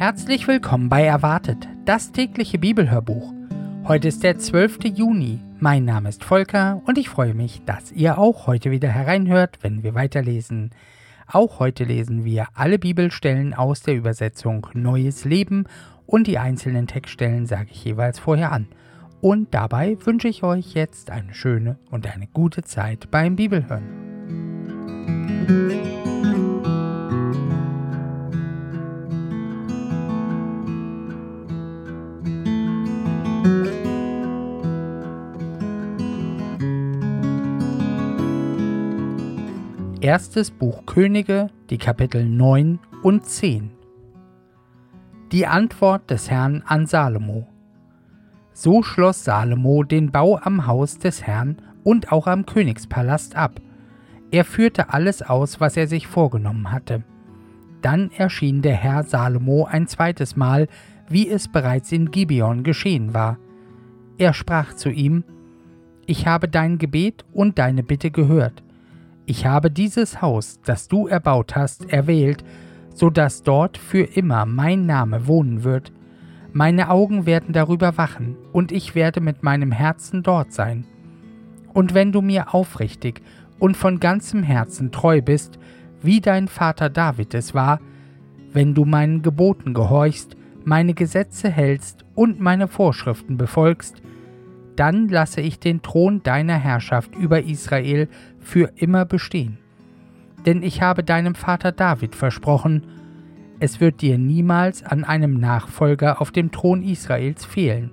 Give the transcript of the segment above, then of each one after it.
Herzlich willkommen bei Erwartet, das tägliche Bibelhörbuch. Heute ist der 12. Juni. Mein Name ist Volker und ich freue mich, dass ihr auch heute wieder hereinhört, wenn wir weiterlesen. Auch heute lesen wir alle Bibelstellen aus der Übersetzung Neues Leben und die einzelnen Textstellen sage ich jeweils vorher an. Und dabei wünsche ich euch jetzt eine schöne und eine gute Zeit beim Bibelhören. Erstes Buch Könige, die Kapitel 9 und 10. Die Antwort des Herrn an Salomo. So schloss Salomo den Bau am Haus des Herrn und auch am Königspalast ab. Er führte alles aus, was er sich vorgenommen hatte. Dann erschien der Herr Salomo ein zweites Mal, wie es bereits in Gibeon geschehen war. Er sprach zu ihm: Ich habe dein Gebet und deine Bitte gehört. Ich habe dieses Haus, das du erbaut hast, erwählt, so dass dort für immer mein Name wohnen wird. Meine Augen werden darüber wachen, und ich werde mit meinem Herzen dort sein. Und wenn du mir aufrichtig und von ganzem Herzen treu bist, wie dein Vater David es war, wenn du meinen Geboten gehorchst, meine Gesetze hältst und meine Vorschriften befolgst, dann lasse ich den Thron deiner Herrschaft über Israel für immer bestehen. Denn ich habe deinem Vater David versprochen, es wird dir niemals an einem Nachfolger auf dem Thron Israels fehlen.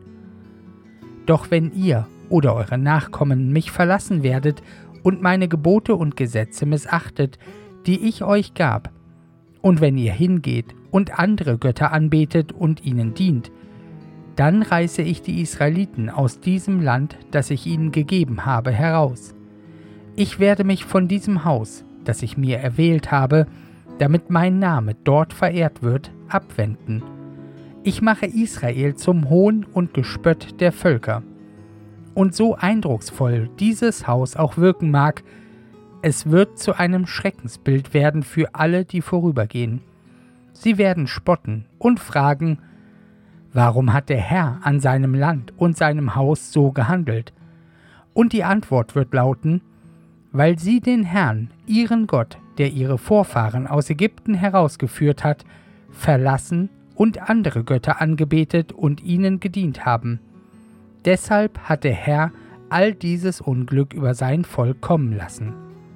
Doch wenn ihr oder eure Nachkommen mich verlassen werdet und meine Gebote und Gesetze missachtet, die ich euch gab, und wenn ihr hingeht und andere Götter anbetet und ihnen dient, dann reiße ich die Israeliten aus diesem Land, das ich ihnen gegeben habe, heraus. Ich werde mich von diesem Haus, das ich mir erwählt habe, damit mein Name dort verehrt wird, abwenden. Ich mache Israel zum Hohn und Gespött der Völker. Und so eindrucksvoll dieses Haus auch wirken mag, es wird zu einem Schreckensbild werden für alle, die vorübergehen. Sie werden spotten und fragen: Warum hat der Herr an seinem Land und seinem Haus so gehandelt? Und die Antwort wird lauten: Weil sie den Herrn, ihren Gott, der ihre Vorfahren aus Ägypten herausgeführt hat, verlassen und andere Götter angebetet und ihnen gedient haben. Deshalb hat der Herr all dieses Unglück über sein Volk kommen lassen.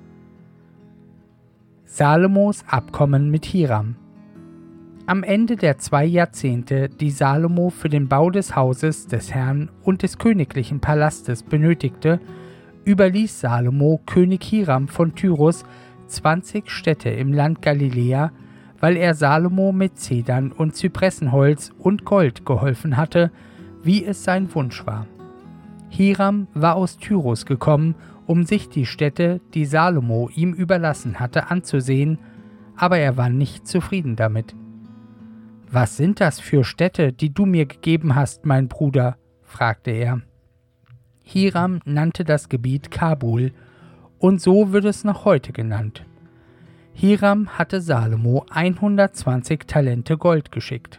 Salomos Abkommen mit Hiram. Am Ende der 2 Jahrzehnte, die Salomo für den Bau des Hauses des Herrn und des königlichen Palastes benötigte, überließ Salomo König Hiram von Tyrus 20 Städte im Land Galiläa, weil er Salomo mit Zedern und Zypressenholz und Gold geholfen hatte, wie es sein Wunsch war. Hiram war aus Tyrus gekommen, um sich die Städte, die Salomo ihm überlassen hatte, anzusehen, aber er war nicht zufrieden damit. »Was sind das für Städte, die du mir gegeben hast, mein Bruder?« fragte er. Hiram nannte das Gebiet Kabul, und so wird es noch heute genannt. Hiram hatte Salomo 120 Talente Gold geschickt.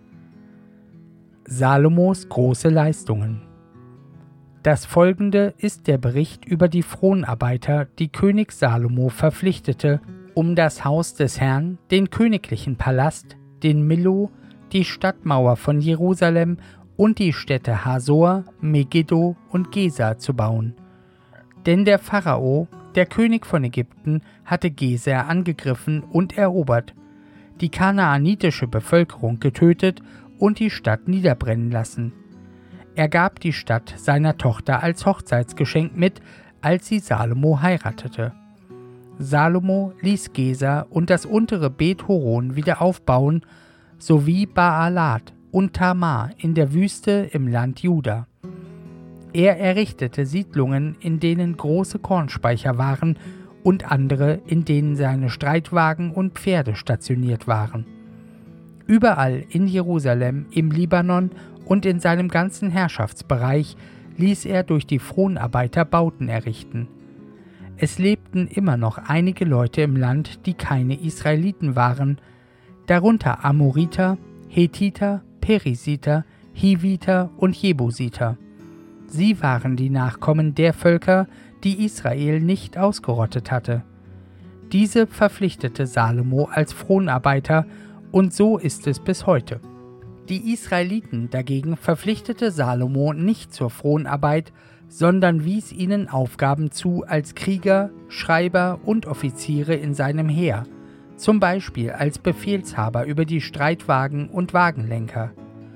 Salomos große Leistungen. Das folgende ist der Bericht über die Fronarbeiter, die König Salomo verpflichtete, um das Haus des Herrn, den königlichen Palast, den Millo, die Stadtmauer von Jerusalem und die Städte Hasor, Megiddo und Geser zu bauen. Denn der Pharao, der König von Ägypten, hatte Geser angegriffen und erobert, die kanaanitische Bevölkerung getötet und die Stadt niederbrennen lassen. Er gab die Stadt seiner Tochter als Hochzeitsgeschenk mit, als sie Salomo heiratete. Salomo ließ Geser und das untere Bet-Horon wieder aufbauen, sowie Baalat und Tamar in der Wüste im Land Juda. Er errichtete Siedlungen, in denen große Kornspeicher waren, und andere, in denen seine Streitwagen und Pferde stationiert waren. Überall in Jerusalem, im Libanon und in seinem ganzen Herrschaftsbereich ließ er durch die Fronarbeiter Bauten errichten. Es lebten immer noch einige Leute im Land, die keine Israeliten waren, darunter Amoriter, Hethiter, Perisiter, Hiviter und Jebusiter. Sie waren die Nachkommen der Völker, die Israel nicht ausgerottet hatte. Diese verpflichtete Salomo als Fronarbeiter, und so ist es bis heute. Die Israeliten dagegen verpflichtete Salomo nicht zur Fronarbeit, sondern wies ihnen Aufgaben zu als Krieger, Schreiber und Offiziere in seinem Heer, zum Beispiel als Befehlshaber über die Streitwagen und Wagenlenker.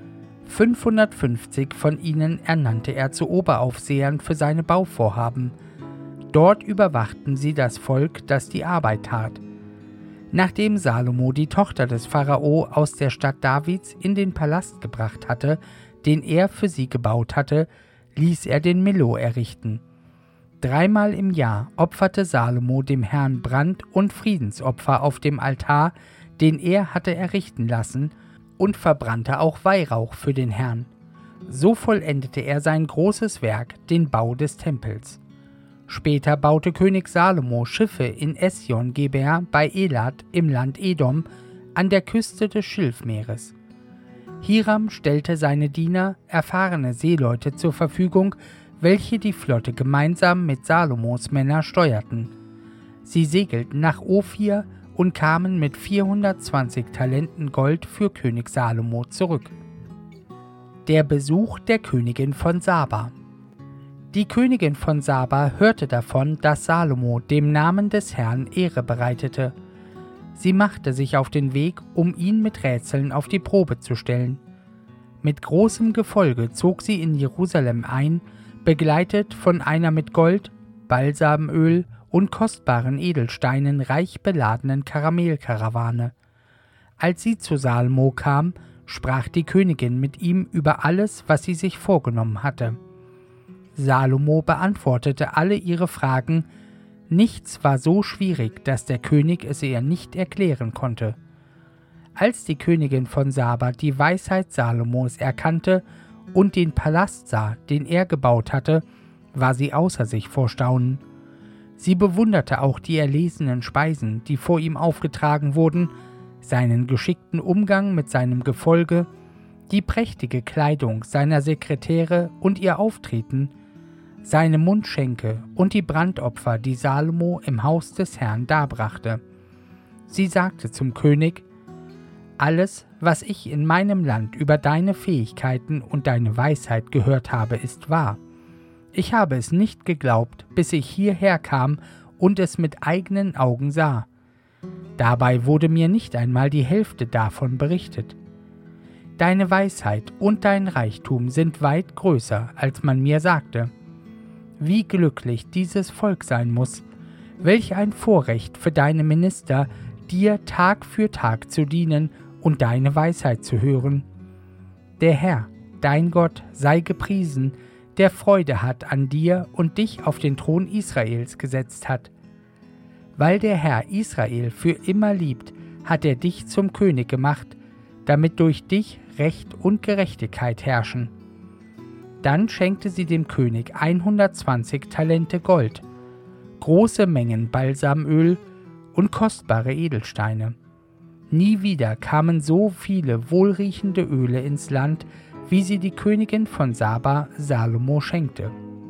550 von ihnen ernannte er zu Oberaufsehern für seine Bauvorhaben. Dort überwachten sie das Volk, das die Arbeit tat. Nachdem Salomo die Tochter des Pharao aus der Stadt Davids in den Palast gebracht hatte, den er für sie gebaut hatte, ließ er den Millo errichten. 3-mal im Jahr opferte Salomo dem Herrn Brand- und Friedensopfer auf dem Altar, den er hatte errichten lassen, und verbrannte auch Weihrauch für den Herrn. So vollendete er sein großes Werk, den Bau des Tempels. Später baute König Salomo Schiffe in Esjon-Geber bei Elat im Land Edom an der Küste des Schilfmeeres. Hiram stellte seine Diener, erfahrene Seeleute, zur Verfügung, welche die Flotte gemeinsam mit Salomos Männern steuerten. Sie segelten nach Ophir und kamen mit 420 Talenten Gold für König Salomo zurück. Der Besuch der Königin von Saba. Die Königin von Saba hörte davon, dass Salomo dem Namen des Herrn Ehre bereitete. Sie machte sich auf den Weg, um ihn mit Rätseln auf die Probe zu stellen. Mit großem Gefolge zog sie in Jerusalem ein, begleitet von einer mit Gold, Balsamöl und kostbaren Edelsteinen reich beladenen Kamelkarawane. Als sie zu Salomo kam, sprach die Königin mit ihm über alles, was sie sich vorgenommen hatte. Salomo beantwortete alle ihre Fragen. Nichts war so schwierig, dass der König es ihr nicht erklären konnte. Als die Königin von Saba die Weisheit Salomos erkannte und den Palast sah, den er gebaut hatte, war sie außer sich vor Staunen. Sie bewunderte auch die erlesenen Speisen, die vor ihm aufgetragen wurden, seinen geschickten Umgang mit seinem Gefolge, die prächtige Kleidung seiner Sekretäre und ihr Auftreten, seine Mundschenke und die Brandopfer, die Salomo im Haus des Herrn darbrachte. Sie sagte zum König: Alles, was ich in meinem Land über deine Fähigkeiten und deine Weisheit gehört habe, ist wahr. Ich habe es nicht geglaubt, bis ich hierher kam und es mit eigenen Augen sah. Dabei wurde mir nicht einmal die Hälfte davon berichtet. Deine Weisheit und dein Reichtum sind weit größer, als man mir sagte. Wie glücklich dieses Volk sein muss, welch ein Vorrecht für deine Minister, dir Tag für Tag zu dienen und deine Weisheit zu hören. Der Herr, dein Gott, sei gepriesen, der Freude hat an dir und dich auf den Thron Israels gesetzt hat. Weil der Herr Israel für immer liebt, hat er dich zum König gemacht, damit durch dich Recht und Gerechtigkeit herrschen. Dann schenkte sie dem König 120 Talente Gold, große Mengen Balsamöl und kostbare Edelsteine. Nie wieder kamen so viele wohlriechende Öle ins Land, wie sie die Königin von Saba Salomo schenkte.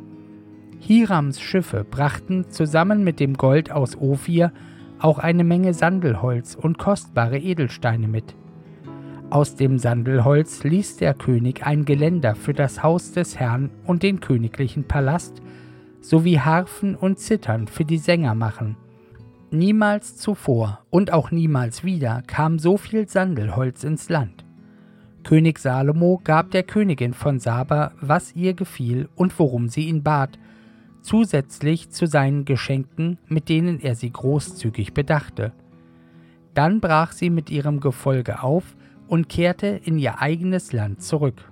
Hirams Schiffe brachten zusammen mit dem Gold aus Ophir auch eine Menge Sandelholz und kostbare Edelsteine mit. Aus dem Sandelholz ließ der König ein Geländer für das Haus des Herrn und den königlichen Palast sowie Harfen und Zithern für die Sänger machen. Niemals zuvor und auch niemals wieder kam so viel Sandelholz ins Land. König Salomo gab der Königin von Saba, was ihr gefiel und worum sie ihn bat, zusätzlich zu seinen Geschenken, mit denen er sie großzügig bedachte. Dann brach sie mit ihrem Gefolge auf und kehrte in ihr eigenes Land zurück.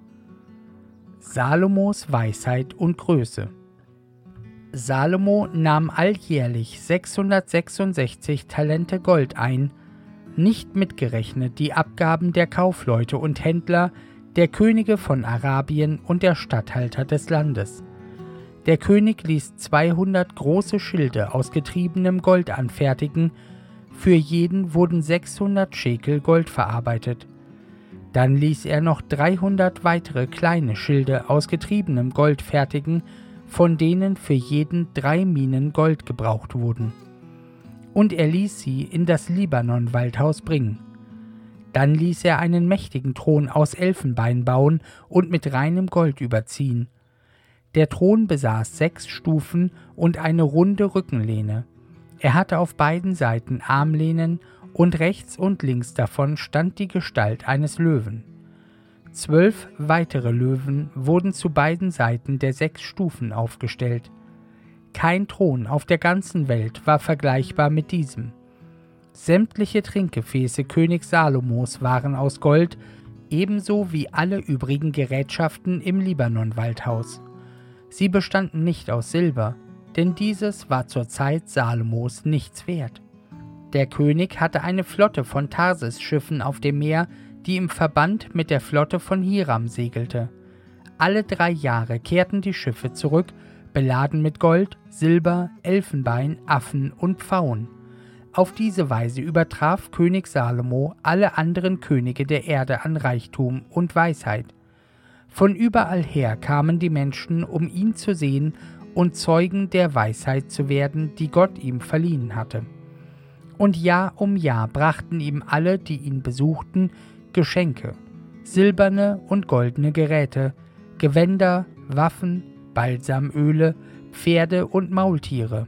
Salomos Weisheit und Größe. Salomo nahm alljährlich 666 Talente Gold ein, nicht mitgerechnet die Abgaben der Kaufleute und Händler, der Könige von Arabien und der Statthalter des Landes. Der König ließ 200 große Schilde aus getriebenem Gold anfertigen, für jeden wurden 600 Schekel Gold verarbeitet. Dann ließ er noch 300 weitere kleine Schilde aus getriebenem Gold fertigen, von denen für jeden 3 Minen Gold gebraucht wurden. Und er ließ sie in das Libanon-Waldhaus bringen. Dann ließ er einen mächtigen Thron aus Elfenbein bauen und mit reinem Gold überziehen. Der Thron besaß 6 Stufen und eine runde Rückenlehne. Er hatte auf beiden Seiten Armlehnen und rechts und links davon stand die Gestalt eines Löwen. 12 weitere Löwen wurden zu beiden Seiten der 6 Stufen aufgestellt. Kein Thron auf der ganzen Welt war vergleichbar mit diesem. Sämtliche Trinkgefäße König Salomos waren aus Gold, ebenso wie alle übrigen Gerätschaften im Libanon-Waldhaus. Sie bestanden nicht aus Silber, denn dieses war zur Zeit Salomos nichts wert. Der König hatte eine Flotte von Tarsis-Schiffen auf dem Meer, die im Verband mit der Flotte von Hiram segelte. Alle 3 Jahre kehrten die Schiffe zurück, beladen mit Gold, Silber, Elfenbein, Affen und Pfauen. Auf diese Weise übertraf König Salomo alle anderen Könige der Erde an Reichtum und Weisheit. Von überall her kamen die Menschen, um ihn zu sehen und Zeugen der Weisheit zu werden, die Gott ihm verliehen hatte. Und Jahr um Jahr brachten ihm alle, die ihn besuchten, Geschenke, silberne und goldene Geräte, Gewänder, Waffen, Balsamöle, Pferde und Maultiere.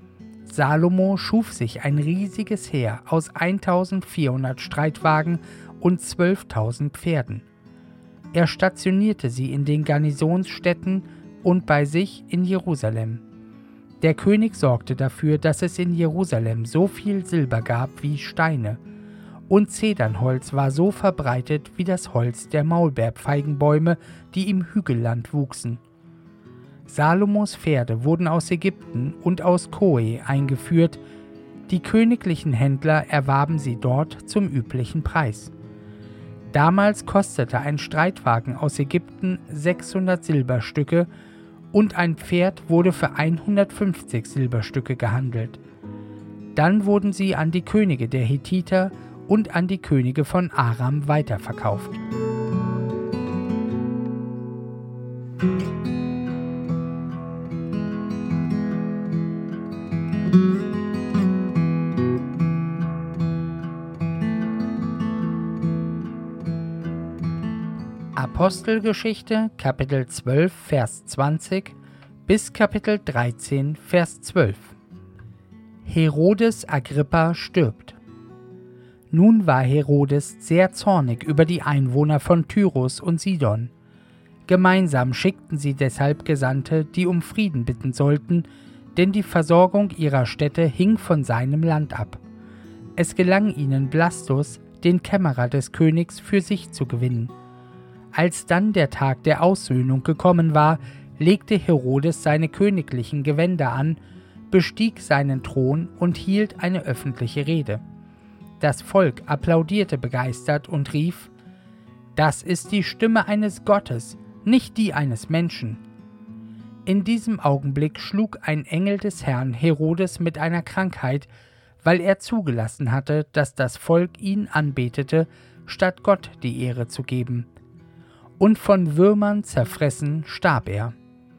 Salomo schuf sich ein riesiges Heer aus 1400 Streitwagen und 12.000 Pferden. Er stationierte sie in den Garnisonsstädten und bei sich in Jerusalem. Der König sorgte dafür, dass es in Jerusalem so viel Silber gab wie Steine, und Zedernholz war so verbreitet wie das Holz der Maulbeerfeigenbäume, die im Hügelland wuchsen. Salomos Pferde wurden aus Ägypten und aus Koe eingeführt, die königlichen Händler erwarben sie dort zum üblichen Preis. Damals kostete ein Streitwagen aus Ägypten 600 Silberstücke und ein Pferd wurde für 150 Silberstücke gehandelt. Dann wurden sie an die Könige der Hethiter und an die Könige von Aram weiterverkauft. Apostelgeschichte, Kapitel 12, Vers 20 bis Kapitel 13, Vers 12. Herodes Agrippa stirbt. Nun war Herodes sehr zornig über die Einwohner von Tyrus und Sidon. Gemeinsam schickten sie deshalb Gesandte, die um Frieden bitten sollten, denn die Versorgung ihrer Städte hing von seinem Land ab. Es gelang ihnen Blastus, den Kämmerer des Königs, für sich zu gewinnen. Als dann der Tag der Aussöhnung gekommen war, legte Herodes seine königlichen Gewänder an, bestieg seinen Thron und hielt eine öffentliche Rede. Das Volk applaudierte begeistert und rief: „Das ist die Stimme eines Gottes, nicht die eines Menschen." In diesem Augenblick schlug ein Engel des Herrn Herodes mit einer Krankheit, weil er zugelassen hatte, dass das Volk ihn anbetete, statt Gott die Ehre zu geben. Und von Würmern zerfressen starb er.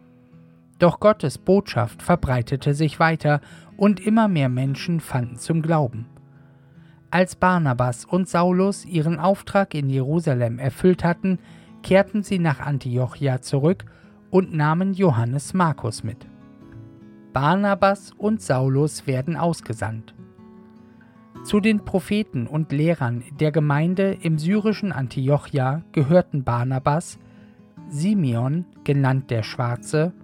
Doch Gottes Botschaft verbreitete sich weiter und immer mehr Menschen fanden zum Glauben. Als Barnabas und Saulus ihren Auftrag in Jerusalem erfüllt hatten, kehrten sie nach Antiochia zurück und nahmen Johannes Markus mit. Barnabas und Saulus werden ausgesandt. Zu den Propheten und Lehrern der Gemeinde im syrischen Antiochia gehörten Barnabas, Simeon, genannt der Schwarze,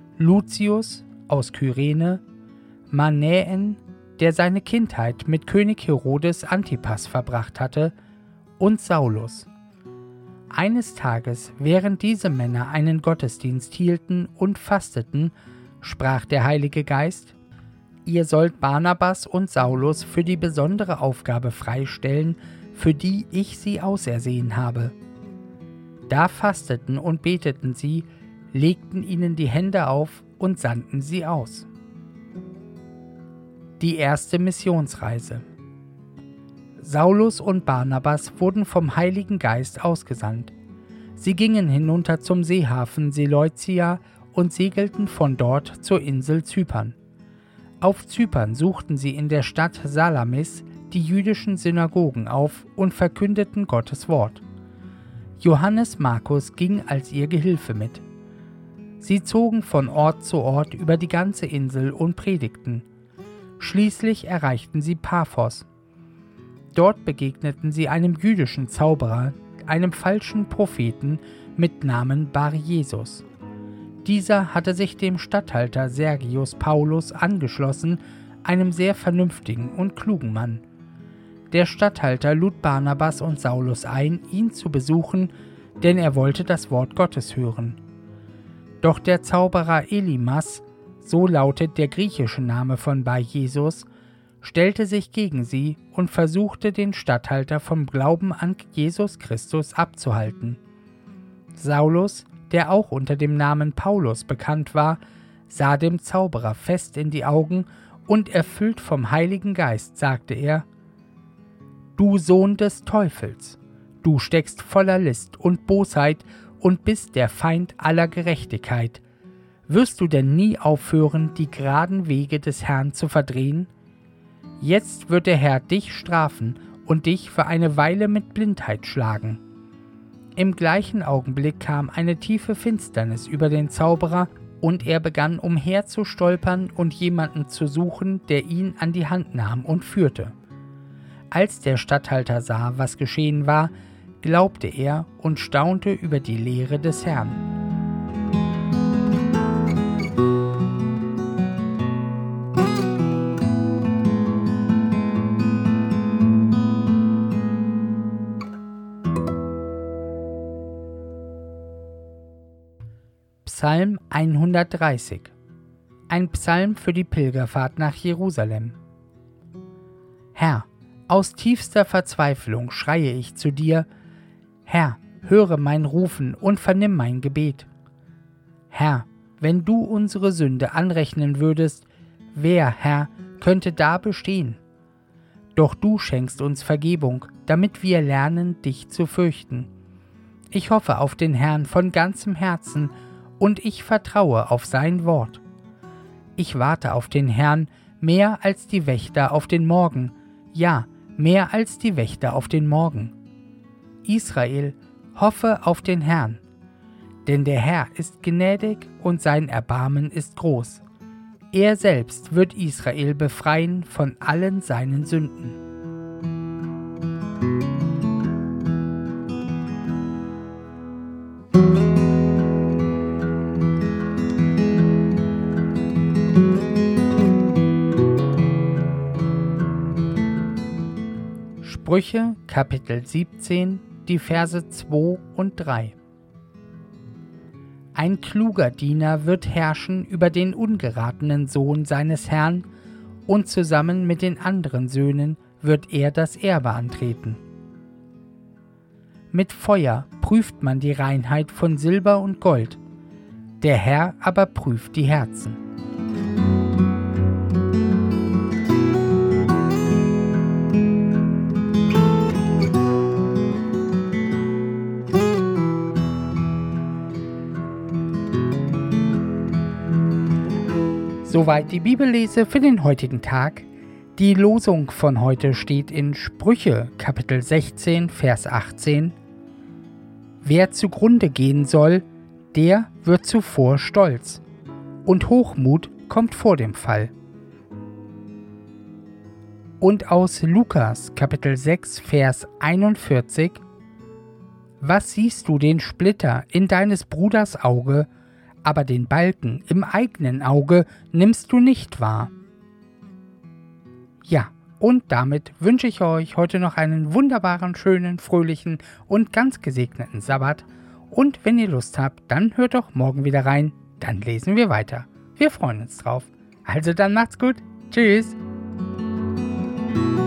Lucius aus Kyrene, Manäen, der seine Kindheit mit König Herodes Antipas verbracht hatte, und Saulus. Eines Tages, während diese Männer einen Gottesdienst hielten und fasteten, sprach der Heilige Geist: „Ihr sollt Barnabas und Saulus für die besondere Aufgabe freistellen, für die ich sie ausersehen habe." Da fasteten und beteten sie, legten ihnen die Hände auf und sandten sie aus. Die erste Missionsreise. Saulus und Barnabas wurden vom Heiligen Geist ausgesandt. Sie gingen hinunter zum Seehafen Seleucia und segelten von dort zur Insel Zypern. Auf Zypern suchten sie in der Stadt Salamis die jüdischen Synagogen auf und verkündeten Gottes Wort. Johannes Markus ging als ihr Gehilfe mit. Sie zogen von Ort zu Ort über die ganze Insel und predigten. Schließlich erreichten sie Paphos. Dort begegneten sie einem jüdischen Zauberer, einem falschen Propheten mit Namen Bar-Jesus. Dieser hatte sich dem Statthalter Sergius Paulus angeschlossen, einem sehr vernünftigen und klugen Mann. Der Statthalter lud Barnabas und Saulus ein, ihn zu besuchen, denn er wollte das Wort Gottes hören. Doch der Zauberer Elimas, so lautet der griechische Name von Bar-Jesus, stellte sich gegen sie und versuchte, den Statthalter vom Glauben an Jesus Christus abzuhalten. Saulus, der auch unter dem Namen Paulus bekannt war, sah dem Zauberer fest in die Augen und erfüllt vom Heiligen Geist sagte er: »Du Sohn des Teufels, du steckst voller List und Bosheit und bist der Feind aller Gerechtigkeit. Wirst du denn nie aufhören, die geraden Wege des Herrn zu verdrehen? Jetzt wird der Herr dich strafen und dich für eine Weile mit Blindheit schlagen.« Im gleichen Augenblick kam eine tiefe Finsternis über den Zauberer, und er begann umherzustolpern und jemanden zu suchen, der ihn an die Hand nahm und führte. Als der Statthalter sah, was geschehen war, glaubte er und staunte über die Lehre des Herrn. Psalm 130. Ein Psalm für die Pilgerfahrt nach Jerusalem. Herr, aus tiefster Verzweiflung schreie ich zu dir. Herr, höre mein Rufen und vernimm mein Gebet. Herr, wenn du unsere Sünde anrechnen würdest, wer, Herr, könnte da bestehen? Doch du schenkst uns Vergebung, damit wir lernen, dich zu fürchten. Ich hoffe auf den Herrn von ganzem Herzen, und ich vertraue auf sein Wort. Ich warte auf den Herrn mehr als die Wächter auf den Morgen, ja, mehr als die Wächter auf den Morgen. Israel, hoffe auf den Herrn, denn der Herr ist gnädig und sein Erbarmen ist groß. Er selbst wird Israel befreien von allen seinen Sünden. Sprüche, Kapitel 17, die Verse 2 und 3. Ein kluger Diener wird herrschen über den ungeratenen Sohn seines Herrn, und zusammen mit den anderen Söhnen wird er das Erbe antreten. Mit Feuer prüft man die Reinheit von Silber und Gold, der Herr aber prüft die Herzen. Soweit die Bibellese für den heutigen Tag. Die Losung von heute steht in Sprüche, Kapitel 16, Vers 18. Wer zugrunde gehen soll, der wird zuvor stolz, und Hochmut kommt vor dem Fall. Und aus Lukas, Kapitel 6, Vers 41. Was siehst du den Splitter in deines Bruders Auge, aber den Balken im eigenen Auge nimmst du nicht wahr? Ja, und damit wünsche ich euch heute noch einen wunderbaren, schönen, fröhlichen und ganz gesegneten Sabbat. Und wenn ihr Lust habt, dann hört doch morgen wieder rein, dann lesen wir weiter. Wir freuen uns drauf. Also dann macht's gut. Tschüss.